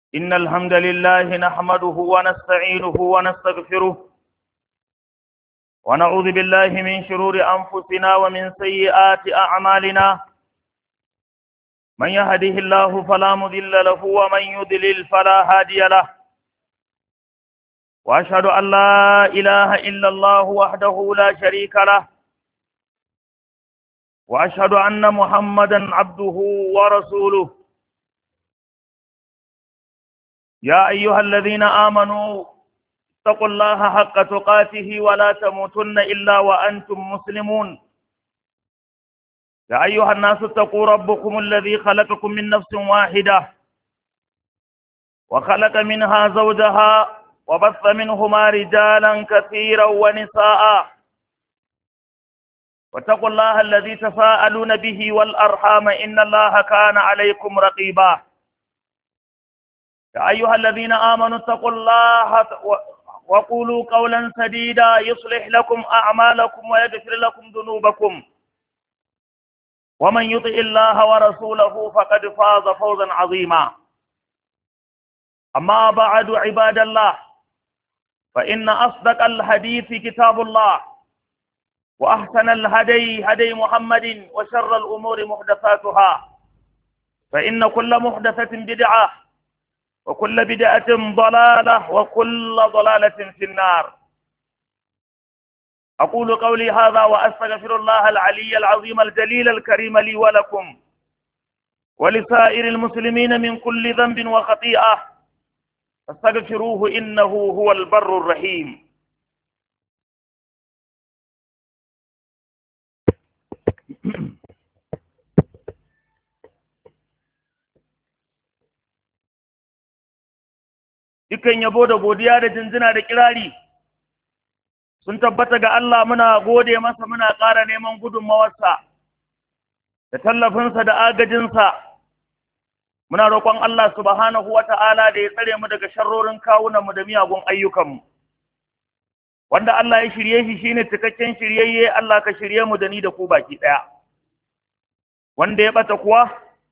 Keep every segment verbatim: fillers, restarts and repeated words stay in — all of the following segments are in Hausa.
إن الحمد لله نحمده ونستعينه ونستغفره ونعوذ بالله من شرور أنفسنا ومن سيئات أعمالنا. من يهده الله فلا مضل له ومن يضلل فلا هادي له. وأشهد أن لا إله إلا الله وحده لا شريك له، وأشهد أن محمدا عبده ورسوله. يا أيها الذين آمنوا اتقوا الله حق تقاته ولا تموتن إلا وأنتم مسلمون. يا أيها الناس اتقوا ربكم الذي خلقكم من نفس واحدة وخلق منها زوجها وبث منهما رجالا كثيرا ونساء. واتقوا الله الذي تساءلون به والأرحام إن الله كان عليكم رقيبا. يا أيها الذين آمنوا اتقوا الله وقولوا قولا سديدا يصلح لكم أعمالكم ويغفر لكم ذنوبكم، ومن يطع الله ورسوله فقد فاز فوزا عظيما. أما بعد عباد الله، فإن أصدق الحديث كتاب الله، وأحسن الهدي هدي محمد، وشر الأمور محدثاتها، فإن كل محدثة بدعة، وكل بدعة ضلالة، وكل ضلالة في النار. أقول قولي هذا وأستغفر الله العلي العظيم الجليل الكريم لي ولكم ولسائر المسلمين من كل ذنب وخطيئة، فاستغفروه إنه هو البر الرحيم. Dukan yabo da godiya da jinjina da kirari sun tabbata ga Allah. Muna gode masa, muna ƙara neman gudunmawarsa da tallafinsa da agajinsa. Muna roƙon Allah subhanahu wa ta'ala da ya tsare mu daga sharrorin kawunanmu da miyagun ayyukanmu. Wanda Allah ya shirye shi shine cikakken shiryayye. Allah ka shirye mu da ni da ku baki ɗaya. Wanda ya ɓata kuwa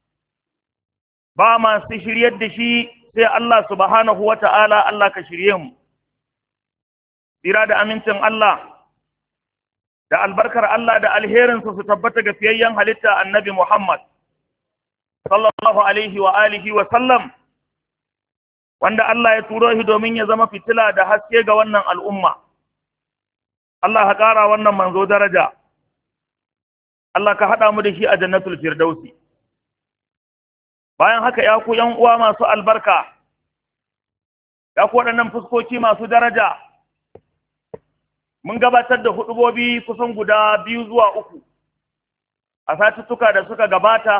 ba masu shiryar da shi sai Allah subhanahu wa ta'ala. Allah ka shirye mu. Tsira da amincin Allah da albarkar Allah da alherinsa su tabbata ga fiyayyen halitta annabi Muhammad sallallahu alaihi wa alihi wa sallam, wanda Allah ya turo shi domin ya zama fitila da haske ga wannan al'umma. Allah ka ƙara wannan manzo daraja. Allah ka haɗa mu da shi a jannatul firdausi. Bayan haka ya ku ‘yan uwa masu albarka, ya ku waɗannan fuskoki masu daraja, mun gabatar da huɗubobi kusan guda biyu zuwa uku a satuttuka da suka gabata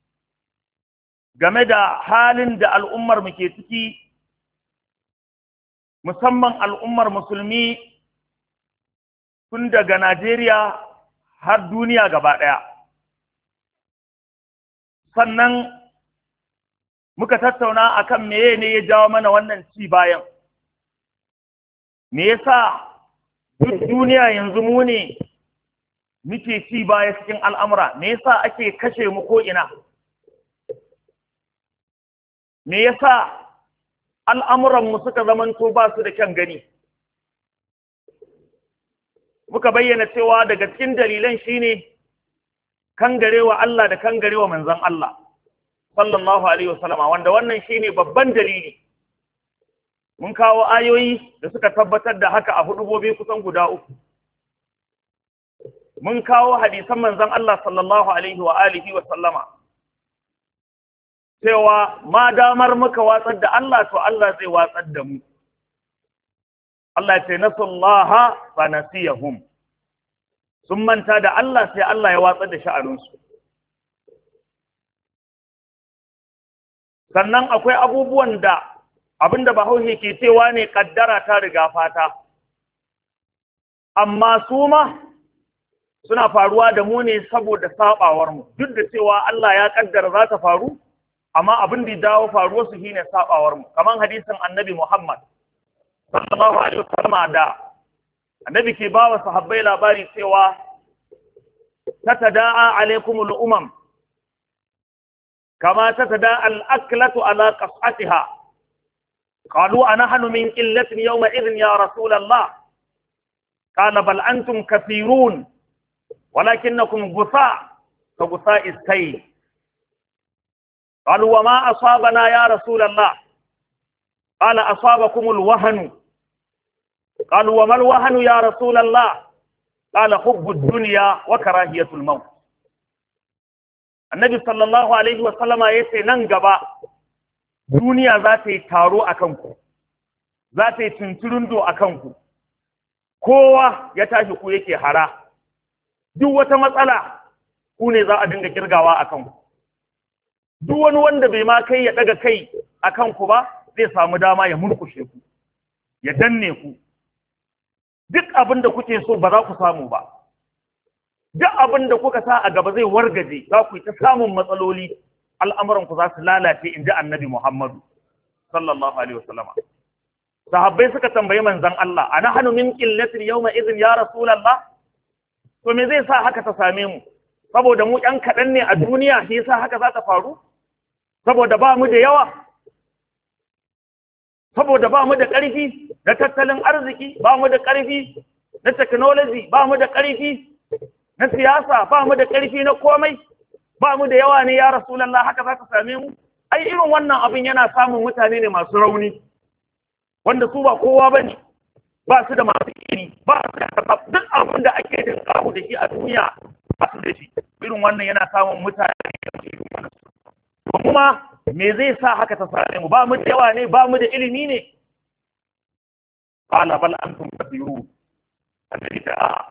game da halin da al'ummar mu ke ciki, musamman al'ummar musulmi tun daga Najeriya har duniya gaba ɗaya. Sannan muka tattauna akan meye ne ya jawo mana wannan ci bayan. Me yasa duk duniya yanzu mu ne muke ci baya cikin al'amura? Me yasa ake kashe mu ko ina? Me yasa al'amuranmu suka zamanto ba su da kyan gani? Muka bayyana cewa daga cikin dalilan shine kangarewa Allah da kangarewa manzon Allah sallallahu alaihi wasallama, wanda wannan shine babban dalili. Mun kawo ayoyi da suka tabbatar da haka a hudubobi kusan guda uku. Mun kawo hadisan manzon Allah sallallahu alaihi wa alihi wa sallama cewa ma damar muka watsar da Allah, to Allah zai watsar da mu. Allah ya ce nasullaha fa nasiyahum. Sun manta da Allah sai Allah ya watsar da sha'aninsu. Sannan akwai abubuwan da abinda Bahaushe ke cewa ne kaddara ta riga fata, amma su ma suna faruwa da mu ne saboda sabawar mu. Duk da cewa Allah ya kaddara za ta faru, amma abin da dawo faruwar su shine sabawar mu. Kaman hadisin Annabi Muhammad sallallahu alaihi wasallam da Annabi ke bawa sahabbai labari cewa tatada'a alaikumul umam kama tatada al-aklatu ala qas'atiha قالوا أنحن من قلة يومئذ يا رسول الله قال بل أنتم كثيرون ولكنكم غثاء كغثاء السيل قالوا وما أصابنا يا رسول الله قال أصابكم الوهن قالوا وما الوهن يا رسول الله قال حب الدنيا وكراهية الموت النبي صلى الله عليه وسلم yace nan gaba duniya za ta yi taro a kanku za ta yi tunturundo a kanku kowa ya tashi ku yake hara duk wata matsala ku ne za a dinga kirgawa a kanku duk wani wanda bai ma kai ya daga kai a kanku ba zai samu dama ya murkushe ku ya danne ku duk abin da kuke so ba za ku samu ba duk abin da kuka sa a gaba zai wargaje za ku yi ta samun matsaloli al'amuran ku za su lalace in ji annabi Muhammadu sallallahu alaihi wasallam sahabbai suka tambayi manzon Allah ana hanu min qillatin yawma idhin ya rasulullah to me zai sa haka ta same mu saboda mu ɗan kaɗan ne a duniya shi yasa haka za ta faru saboda ba mu da yawa saboda ba mu da ƙarfi na tattalin arziki ba mu da ƙarfi na technology ba mu da ƙarfi na siyasa ba mu da ƙarfi na komai ba mu da yawa ne ya rasulullah haka za ta same mu ai irin wannan abin yana samun mutane ne masu rauni wanda su ba kowa bane ba su da masu iri ba su da duk abin da ake da kawo da shi a duniya ba su da shi irin wannan yana samun mutane kuma me zai sa haka ta same mu ba mu da yawa ne ba mu da ilimi ne qala bal antum kathirun annabi ta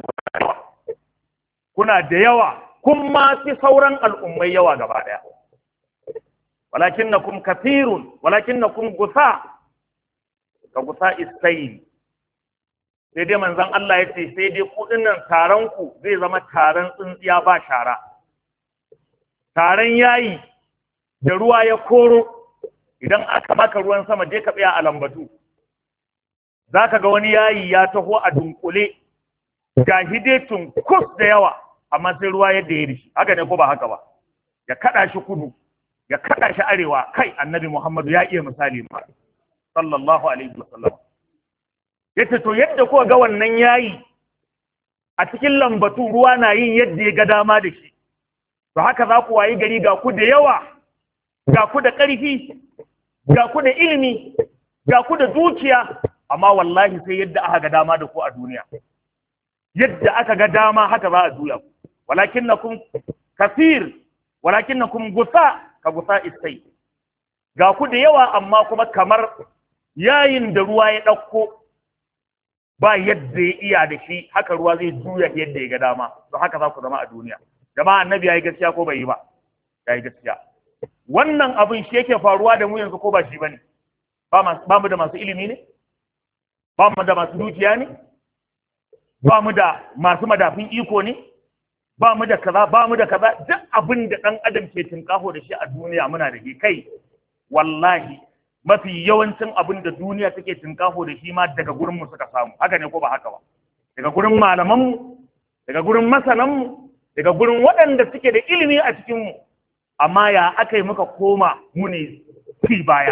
kuna da yawa kun ma fi sauran al'ummai yawa gaba daya walakinnakum kathirun walakinnakum gusa ka gusa istain sai dai manzon Allah ya ce sai dai kudin nan taron ku zai zama taron tsintsiya ba shara taron yayi da ruwa ya koro idan aka maka ruwan sama je ka tsaya a lambatu zaka ga wani yayi ya taho a dunkule ga hidetun kus da yawa amma sai ruwa yadda ya rishi haka ne ko ba haka ba ya kada shi kudu ya kada shi arewa kai annabi Muhammadu ya iya misali ma sallallahu alaihi wasallam yace to yadda ko ga wannan yayi a cikin lambatu ruwa na yin yadda ya ga dama da shi to haka za ku wayi gari ga ku da yawa ga ku da ƙarfi ga ku da ilimi ga ku da dukiya amma wallahi sai yadda aka ga dama da ku a duniya yadda aka ga dama haka za a juya ku walakinnakum kathir walakinnakum gusa ka gusa istai ga ku da yawa amma kuma kamar yayin da ruwa ya ɗauko ba yadda ya iya da shi haka ruwa zai juya yadda ya ga dama to haka za ku zama a duniya jama'a annabi ya yi gaskiya ko bai yi ba ya yi gaskiya wannan abin shi yake faruwa da mu yanzu ko ba shi bane ba mu da masu ilimi ne ba mu da masu dukiya ne ba mu da masu madafin iko ne ba mu da kaza ba mu da kaza duk abin da dan adam ke tinkaho da shi a duniya muna da shi kai wallahi mafi yawancin abin da duniya take tinkaho da shi ma daga gurin mu suka samu haka ne ko ba haka ba daga gurin malaman mu daga gurin masanan mu daga gurin waɗanda suke da ilimi a cikin mu amma ya aka yi muka koma mu ne fi baya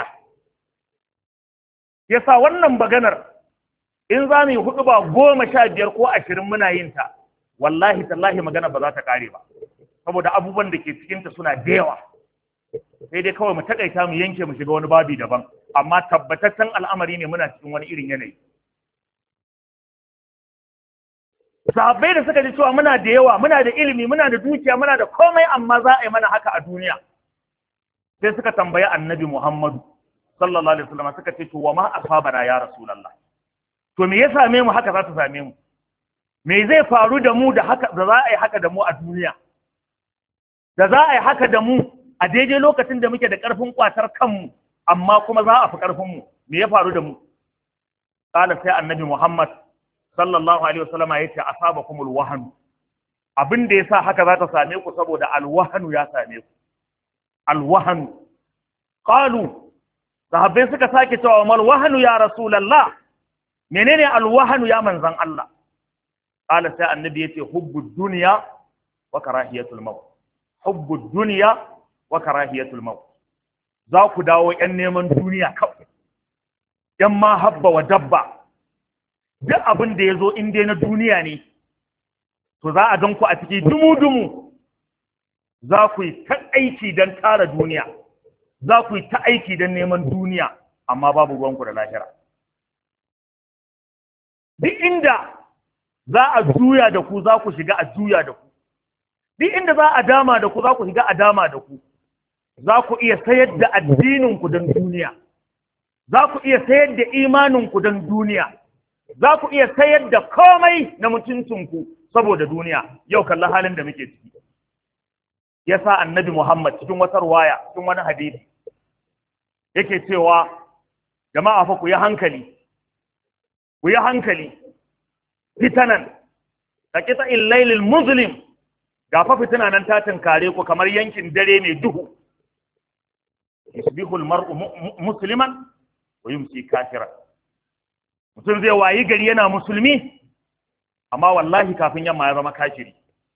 yasa wannan maganar in za mu yi hudu ba goma sha biyar ko ashirin muna yin ta wallahi tallahi magana ba za ta kare ba saboda abubuwan da ke cikinta suna da yawa sai dai kawai mu takaita mu yanke mu shiga wani babi daban amma tabbataccen al'amari ne muna cikin wani irin yanayi sahabbai da suka ji cewa muna da yawa muna da ilimi muna da dukiya muna da komai amma za a yi mana haka a duniya sai suka tambayi annabi Muhammadu sallallahu alaihi wasallam suka ce to wa ma asabana ya rasulullah to me ya same mu haka za ta same mu me zai faru da mu da haka da za a yi haka da mu a duniya da za a yi haka da mu a daidai lokacin da muke da ƙarfin ƙwatar kanmu amma kuma za a fi ƙarfinmu me ya faru da mu qala sai annabi Muhammad sallallahu alaihi wasallam ya ce asabakumul wahan abin da yasa haka za ta same ku saboda alwahanu ya same ku alwahanu qalu sahabbai suka sake cewa mal wahanu ya rasulullah menene alwahanu ya manzan Allah qala sai annabi yace hubbud dunya wa karahiyatul maut hubbud dunya wa karahiyatul maut za ku dawo ƴan neman duniya kawai yan ma habba wa dabba, duk abin da ya zo in dai na duniya ne to za a gan ku a ciki dumu-dumu, za ku yi ta aiki don tara duniya, za ku yi ta aiki don neman duniya, amma babu ruwanku da lahira. Duk inda za a juya da ku za ku shiga a juya da ku, duk inda za a dama da ku za ku shiga a dama da ku, za ku iya sayar da addininku don duniya, za ku iya sayar da imaninku don duniya, za ku iya sayar da komai na mutuncinku saboda duniya. Yau kalla halin da muke ciki. Ya sa annabi Muhammad cikin wata ruwaya, cikin wani hadisi, yake cewa jama'a fa ku yi hankali, ku yi hankali, fitanan ka kita illailil muslim, ga fa fitina nan ta tinkare ku kamar yankin dare mai duhu. Yusbihul mar'u musliman wa yumsi kafiran. Mutum zai wayi gari yana musulmi, amma wallahi kafin yamma ya zama kafiri.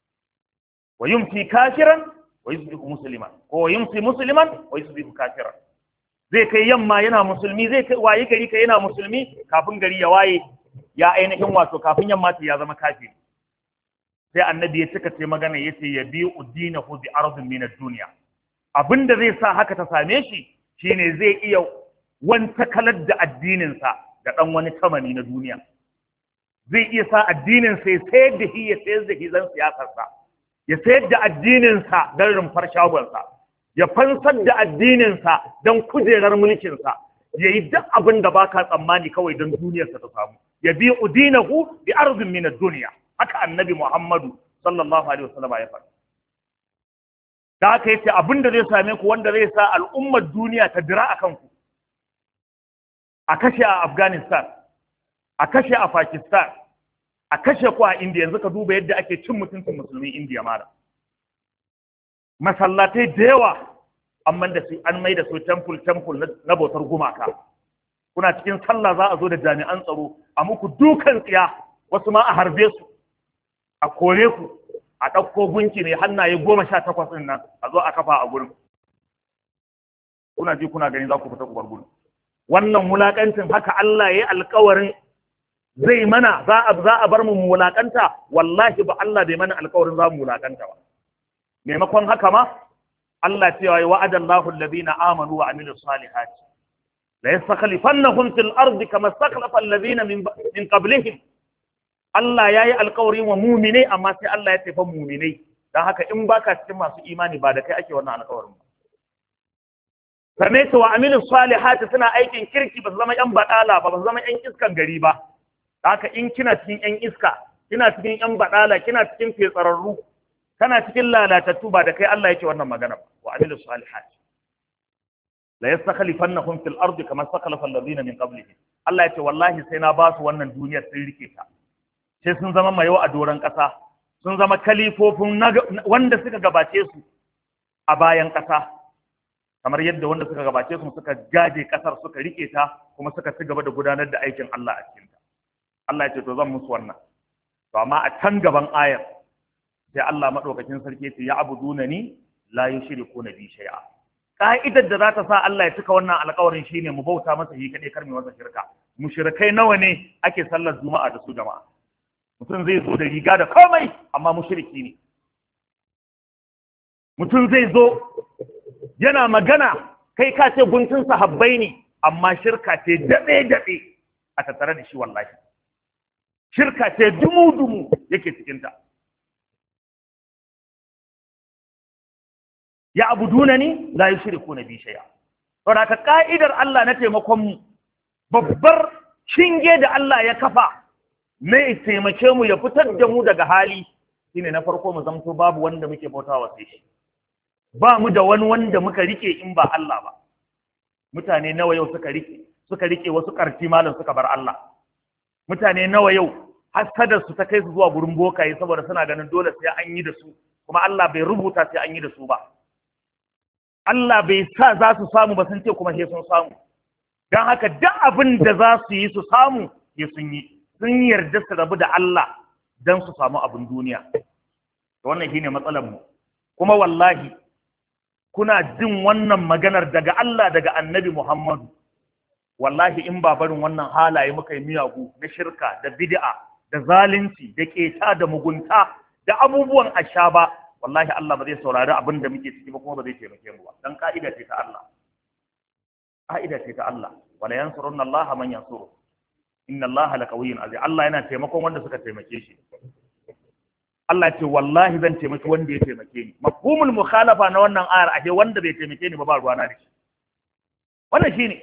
Wa yumsi kafiran wa yusbihu musliman, ko wa yumsi musliman wa yusbihu kafiran. Zai kai yamma yana musulmi, zai kai wayi gari kai yana musulmi, kafin gari ya waye ya ainihin wato kafin yamma ta ya zama kafiri. Sai annabi ya cika ce magana yace ya bi udinahu bi ardin min ad-dunya. Abinda zai sa haka ta same shi shine zai iya wanta kalar da addinin sa da dan wani tamani na duniya. Zai iya sa addinin sa ya sayar da shi, ya sayar da hizan siyasar sa, ya sayar da addinin sa dan rumfar shagon sa, ya fansar da addinin sa dan kujerar mulkin sa, yayi duk abin da baka tsammani kawai dan duniyar sa ta samu. Ya bi udinahu bi ardin min ad-dunya. Haka annabi Muhammadu sallallahu alaihi wasallam ya faɗa. Da haka yace abinda zai same ku wanda zai sa al'ummar duniya ta dira akan ku. A kashe a Afghanistan, a kashe a Pakistan, a kashe ku a India. Yanzu ka duba yadda ake cin mutuncin musulmin India mara. Masallatai da yawa amma da su an mai da su temple temple na bautar gumaka. Kuna cikin sallah za a zo da jami'an tsaro a muku dukan tsiya, wasu ma a harbe su, a kore ku, a ɗauko gunki ne hannaye goma sha takwas ɗin nan a zo a kafa a gurin. Kuna ji kuna gani za ku fita ku bar gurin. Wannan wulaƙancin haka Allah ya yi alƙawarin zai mana, za a za a bar mu wulaƙanta, wallahi ba Allah bai mana alƙawarin za mu wulaƙanta ba. Maimakon haka ma Allah cewa ya wa'ada Allahu alladhina amanu wa amilus salihati la yastakhlifannahum fil ardi kama istakhlafa alladhina min min qablihim. Allah ya yi alkawarin wa muminai, amma sai Allah ya tafa muminai. Don haka in baka cikin masu imani ba da kai ake wannan alkawarin ba. Same ta wa aminu salihati suna aikin kirki, ba su zama yan badala ba, ba su zama yan iskan gari ba. Don haka in kina cikin yan iska, kina cikin yan badala, kina cikin fetsararru, kana cikin lalatattu, ba da kai Allah yake wannan magana ba. Wa aminu salihati la yastakhlifannahum fil ardi kama istakhlafa alladhina min qablihim. Allah ya ce wallahi sai na ba su wannan duniyar sun rike ta. Sai sun zama mayo a doron ƙasa, sun zama kalifofin wanda suka gabace su a bayan ƙasa, kamar yadda wanda suka gabace su suka gaje ƙasar, suka rike ta, kuma suka ci gaba da gudanar da aikin Allah a cikinta. Allah ya ce to zan musu wannan. To amma a can gaban ayar sai Allah madaukakin sarki ya ce ya abuduna ni la yushriku bi shay'a. Ka'idar da za ta sa Allah ya cika wannan alƙawarin shine mu bauta masa shi kadai, kar mu masa shirka. Mushrikai nawa ne ake sallar juma'a da su jama'a? Mutum zai zo da riga da komai amma mushriki ne. Mutum zai zo yana magana kai ka ce guntun sahabbai ne, amma shirka ce daɗe daɗe a tattare da shi wallahi. Shirka ce dumu dumu yake cikinta. Ya abuduna ni la yushrikuna bi shay'a. Saboda ka ka'idar Allah na taimakon mu, babbar shinge da Allah ya kafa mai taimake mu ya fitar da mu daga hali shine na farko mu zamto babu wanda muke bautawa sai shi. Ba mu da wani wanda muka rike in ba Allah ba. Mutane nawa yau suka rike suka rike wasu karfi malam suka bar Allah. Mutane nawa yau hasadar su ta kai su zuwa gurin bokaye saboda suna ganin dole sai an yi da su, kuma Allah bai rubuta sai an yi da su ba. Allah bai sa za su samu ba, sun ce kuma sai sun samu. Don haka duk abin da za su yi su samu sai sun yi. Sun yarda su rabu da Allah don su samu abin duniya. Wannan shine matsalar mu. Kuma wallahi kuna jin wannan maganar daga Allah daga Annabi Muhammadu. wallahi in ba barin wannan halaye muka yi miyagu na shirka da bid'a da zalunci da keta da mugunta da abubuwan asha ba, wallahi Allah ba zai saurari abin da muke ciki ba, kuma ba zai taimake mu ba. Dan ka'ida ce ta Allah, ka'ida ce ta Allah, wala yansurunna Allah man yansuru, inna Allah laqawiyyun aziz. Allah yana taimakon wanda suka taimake shi. Allah ce wallahi zan taimaki wanda ya taimake ni. Mafhumul mukhalafa na wannan ayar ashe wanda bai taimake ni ba ba ruwana da shi. Wannan shine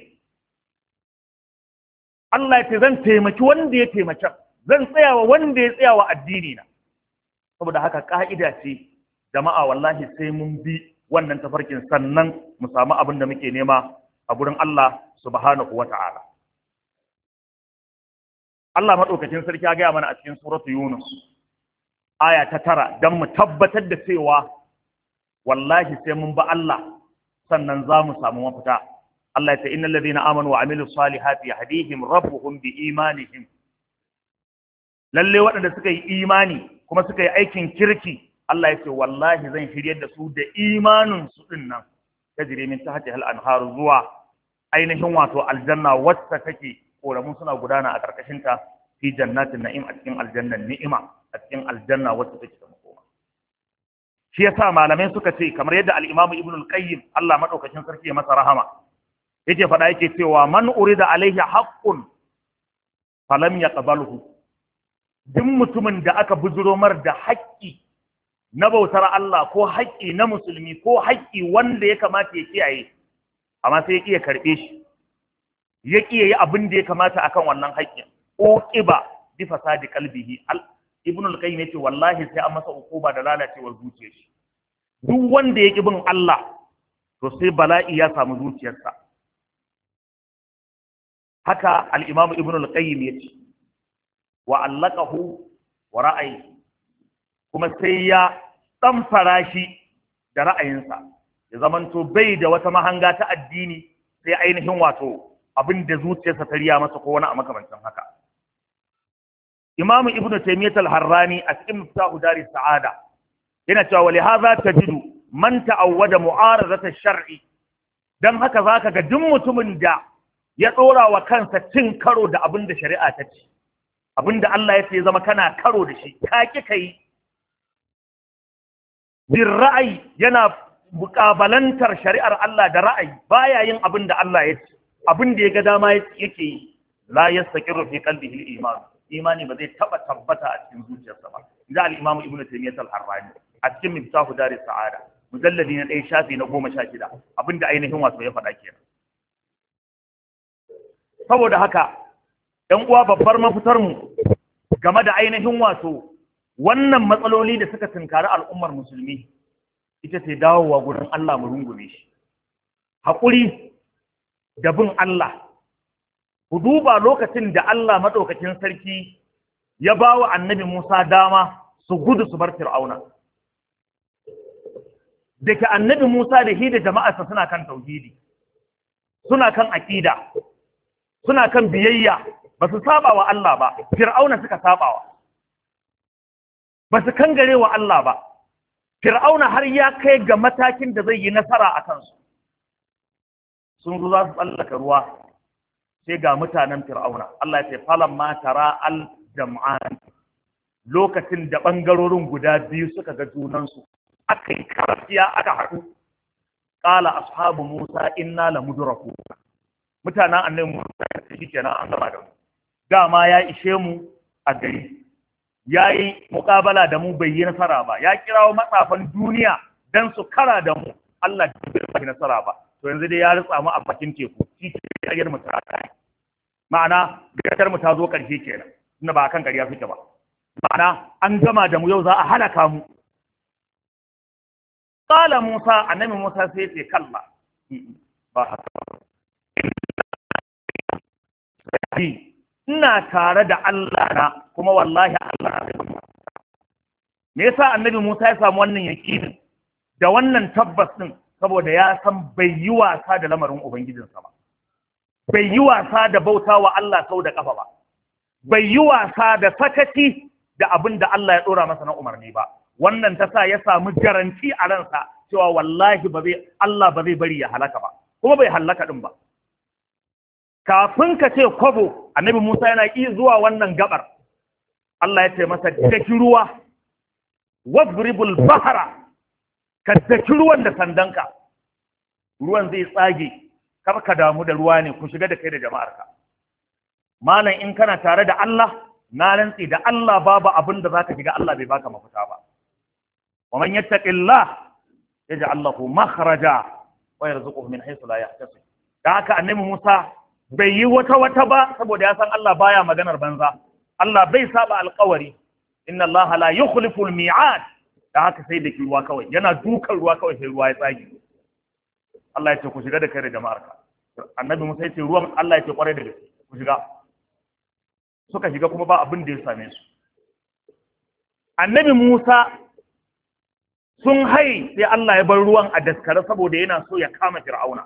Allah ya ce zan taimaki wanda ya taimake, zan tsayawa wanda ya tsayawa addini na. Saboda haka ka'ida ce jama'a, wallahi sai mun bi wannan tafarkin sannan mu samu abin da muke nema a gurin Allah subhanahu wata'ala. Allah madaukakin sarki ya gaya mana a cikin suratu Yunus aya ta tara dan mu tabbatar da cewa wallahi sai mun ba Allah sannan za mu samu mafita. Allah ya ce innal ladina amanu wa amilus salihati yahdihim rabbuhum bi imanihim. Lalle waɗanda suka yi imani kuma suka yi aikin kirki, Allah ya ce wallahi zan shiryar da su da imanin su din nan tajri min tahtiha al-anhar zuwa ainihin wato aljanna wacce take koramu suna gudana a karkashin ta fi jannatin na'im, a cikin aljannan ni'ima, a cikin aljanna wacce take da makoma. Shi yasa malamai suka ce kamar yadda al-Imam Ibn al-Qayyim Allah madaukakin sarki ya masa rahama yake faɗa yake cewa man urida alaihi haqqun falam yaqbalhu. Duk mutumin da aka bujuro mar da haƙƙi na bautar Allah ko haƙƙi na musulmi ko haƙƙi wanda ya kamata ya kiyaye, amma sai ya kiyaye karɓe shi, ya kiyaye abin da ya kamata akan wannan haƙƙin, ko ƙiba bi fasadi qalbihi. Ibn al-Qayyim yace wallahi sai an masa ukuba da lalacewar zuciyar shi. Duk wanda ya ki bin Allah to sai bala'i ya samu zuciyarsa. Haka al-Imam Ibn al-Qayyim yace wa allaqahu wa ra'ayi, kuma sai ya tsamfara shi da ra'ayinsa, ya zamanto bai da wata mahanga ta addini sai ainihin wato abin da zuciyarsa ta riya masa ko wani a makamancin haka. Imam Ibn Taymiyyah al-Harrani a cikin Miftahu Dari Sa'ada yana cewa wa lihaza tajidu man ta'awwada mu'aradata ash-shar'i. Dan haka zaka ga duk mutumin da ya dora wa kansa cin karo da abin da shari'a ta ce, abin da Allah ya ce zama kana karo da shi, ka ki kai bin ra'ayi, yana muƙabalantar shari'ar Allah da ra'ayi, baya yin abin da Allah ya ce, abin da ya ga dama yake yi, la yastaqiru fi qalbihi al-iman. Imani ba zai taba tabbata a cikin zuciyarsa ba. Inda al-Imam Ibn Taymiyyah al-Harrani a cikin Miftahu Dari Sa'ada mujalladi na ɗaya shafi na goma sha shida, abin da ainihin wato ya faɗa kenan. Saboda haka ‘yan uwa, babbar mafitar mu game da ainihin wato wannan matsaloli da suka tunkari al'ummar musulmi ita ce dawowa gurin Allah mu rungume shi. Haƙuri da bin Allah. Ku duba lokacin da Allah maɗaukakin sarki ya ba wa annabi Musa dama su gudu su bar Fir'auna. Da ke annabi Musa da shi da jama'arsa suna kan tauhidi, suna kan aƙida, suna kan biyayya, ba su saba wa Allah ba, Fir'auna suka sabawa. Ba su kangare wa Allah ba, Fir'auna har ya kai ga matakin da zai yi nasara a kansu. Sun zo za su tsallaka ruwa, sai ga mutanen Fir'auna. Allah ya ce falan ma tara al-jam'an, lokacin da ɓangarorin guda biyu suka ga junansu, aka yi karafiya aka haɗu. Ƙala ashabu Musa inna la mudraku. Mutanen annabi Musa shi kenan an gama da mu. Dama ya ishe mu a gari. Ya yi muƙabala da mu bai yi nasara ba. Ya kirawo matsafan duniya don su kara da mu. Allah bai yi nasara ba. To yanzu dai ya ritsa mu a bakin teku. Shi ke ƙaryar mu ta kai. Ma'ana gaskar mu ta zo ƙarshe kenan. Tunda ba kan ƙarya suke ba. Ma'ana an gama da mu, yau za a halaka mu. Qala Musa, annabi Musa sai ce kalla. Ba haka ba. Ina tare da Allah na, kuma wallahi Allah na. Me yasa annabi Musa ya samu wannan yakinin da wannan tabbas din? Saboda ya san bai yi wasa da lamarin ubangijinsa ba, bai yi wasa da bauta wa Allah sau da kafa ba, bai yi wasa da sakaci da abin da Allah ya dora masa na umarni ba. Wannan ta sa ya samu garanti a ransa cewa wallahi ba zai, Allah ba zai bari ya halaka ba, kuma bai halaka din ba. kafin ka ce kwabo annabi Musa yana ki zuwa wannan gabar Allah ya ce masa daki ruwa wadribul bahra ka daki ruwan da sandanka ruwan zai tsage kar ka damu da ruwa ne ku shiga da kai da jama'arka malam in kana tare da Allah na rantsi da Allah babu abin da zaka shiga Allah bai baka mafita ba wa man yattaqillah yaj'al lahu makhraja wa yarzuquhu min haythu la yahtasib da haka annabi Musa bai yi wata wata ba saboda ya san Allah baya maganar banza Allah bai saba alƙawari inna Allah la yukhlifu al-mi'ad da haka sai da ruwa kawai yana dukan ruwa kawai sai ruwa ya tsage Allah ya ce ku shiga da kai da jama'arka annabi Musa ya ce ruwan Allah ya ce kwarai da gaske ku shiga suka shiga kuma ba abin da ya same su annabi Musa sun hai sai Allah ya bar ruwan a daskare saboda yana so ya kama Fir'auna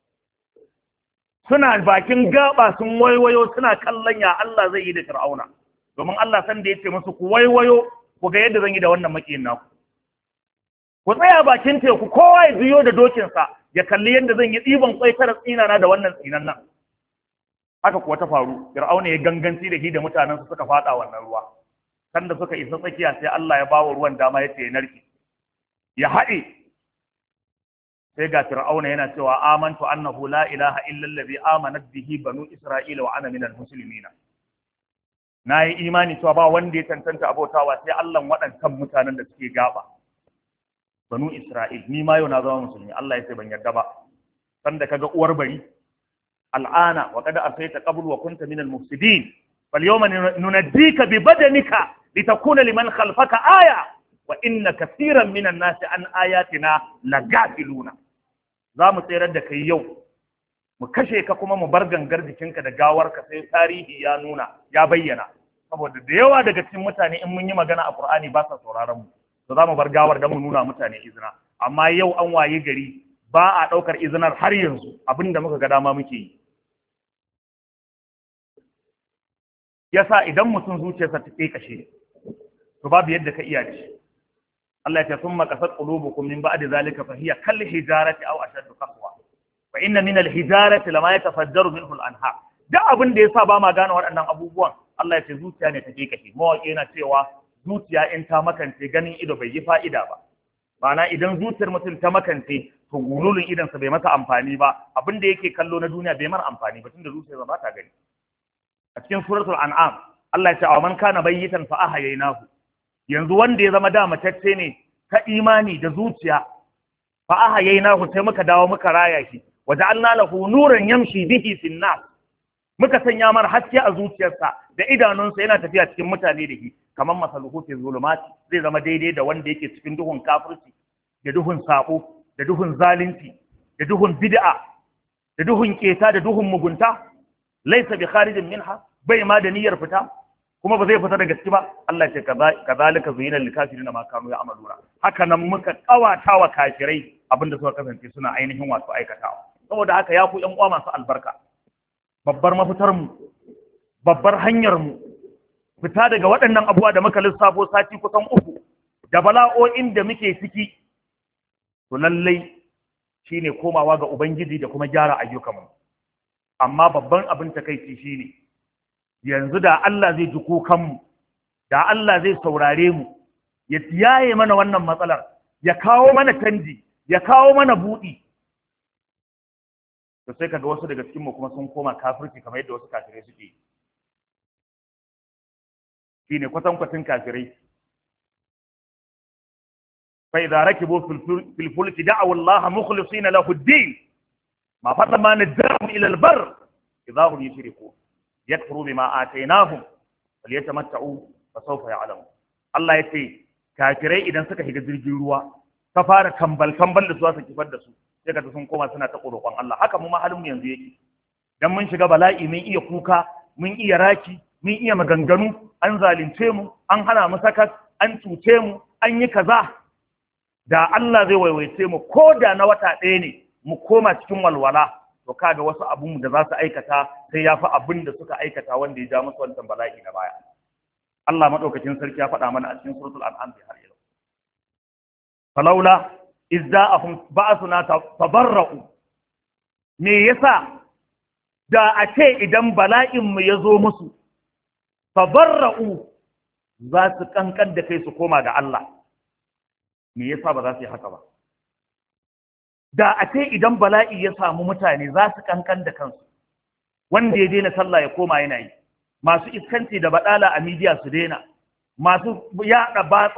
suna bakin gaba sun waiwayo suna kallon ya Allah zai yi da Fir'auna domin Allah san da yace musu ku waiwayo ku ga yadda zan yi da wannan makiyin naku ku tsaya bakin teku kowa ya juyo da dokin sa ya kalli yadda zan yi ɗiban kwai tara tsinana da wannan tsinan nan haka kuwa ta faru Fir'auna ya ganganci da shi da mutanen su suka fada wannan ruwa sanda suka isa tsakiya sai Allah ya bawa ruwan dama yace ya narke ya haɗe sai ga Fir'auna yana cewa amantu annahu la ilaha illa allazi amanat bihi banu isra'ila wa ana minal muslimin nayi imani cewa ba wanda ya tantance abotawa sai Allah waɗancan mutanen da suke gaba banu isra'il ni ma yau na zama musulmi Allah ya ce ban yarda ba sanda kaga uwar bari al'ana wa qad asaita qabl wa kunta minal mufsidin fal yawma nunaddika bi badanika litakuna liman khalfaka aya wa inna kaseeran minan nasi an ayatina lagafiluna za mu tsayar da kai yau mu kashe ka kuma mu bar gangar jikinka da gawarka sai tarihi ya nuna ya bayyana saboda da yawa daga cikin mutane in mun yi magana a Qur'ani ba sa sauraron mu to za mu bar gawar da mu nuna mutane izina amma yau an waye gari ba a daukar izinar har yanzu abinda muka ga dama muke yi yasa idan mutum zuciyarsa ta kashe to babu yadda ka iya shi Allah ya ce summa qasat qulubukum min ba'di zalika fa hiya kal hijarati aw ashaddu qaswa wa inna min al hijarati lama yatafajjaru minhu al anhar da abin da yasa ba ma gane waɗannan abubuwan Allah ya ce zuciya ne take kashe mawaki yana cewa zuciya in ta makance ganin ido bai yi fa'ida ba ma'ana idan zuciyar mutum ta makance to gululun idan sa bai masa amfani ba abin da yake kallo na duniya bai mar amfani ba tunda zuciyar ba ta gani a cikin suratul an'am Allah ya ce aw man kana bayyitan fa ahyaynahu yanzu wanda ya zama da matacce ne ta imani da zuciya fa ahyaynahu sai muka dawo muka raya shi waja'alna lahu nuran yamshi bihi fin nas muka sanya mar haske a zuciyarsa da idanunsa yana tafiya cikin mutane da shi kamar masaluhu fi zulumati zai zama daidai da wanda yake cikin duhun kafirci da duhun sabo da duhun zalunci da duhun bid'a da duhun keta da duhun mugunta laysa bi kharijin minha bai ma da niyyar fita kuma ba zai fita da gaske ba Allah ce kazalika zuyina lil kafirin ma kanu ya'maluna haka nan muka kawata wa kafirai abinda suka kasance suna ainihin wato aikatawa saboda haka ya ku ƴan uwa masu albarka babbar mafitar mu babbar hanyar mu fita daga waɗannan abubuwa da muka lissafo sati kusan uku da bala'o'in da muke ciki to lallai shine komawa ga ubangiji da kuma gyara ayyukanmu amma babban abin takeici shine yanzu da Allah zai ji kukanmu da Allah zai saurare mu ya yaye mana wannan matsalar ya kawo mana canji ya kawo mana buɗi to sai kaga wasu daga cikin mu kuma sun koma kafirci kamar yadda wasu kafirai suke shine kwatan kwatin kafirai fa idza rakibu fil fulki da'u Allah mukhlisina lahu ad-din ma fatama nadahum ila al-barr idza hum yushrikun yakfuru bima atainahum falyatamatta'u fa sawfa ya'lamu Allah yace kafirai idan suka shiga jirgin ruwa ta fara kambal kambal da su su kifar da su sai ka sun koma suna ta roƙon Allah haka mu ma halin mu yanzu yake dan mun shiga bala'i mun iya kuka mun iya raki mun iya maganganu an zalunce mu an hana mu sakat an cuce mu an yi kaza da Allah zai waiwaice mu ko da na wata ɗaya ne mu koma cikin walwala to kaga wasu abun da za su aikata sai ya fi abin da suka aikata wanda ya ja musu wancan bala'i na baya Allah madaukakin sarki ya faɗa mana a cikin suratul an'am har yau falaula izza'ahum ba'athuna tabarra'u me yasa da a ce idan bala'inmu ya zo musu tabarra'u za su kankan da kai su koma ga Allah me yasa ba za su yi haka ba da a ce idan bala'i ya samu mutane za su kankan da kansu wanda ya daina sallah ya koma yana yi masu iskanci da badala a midiya su daina masu yaɗa batsa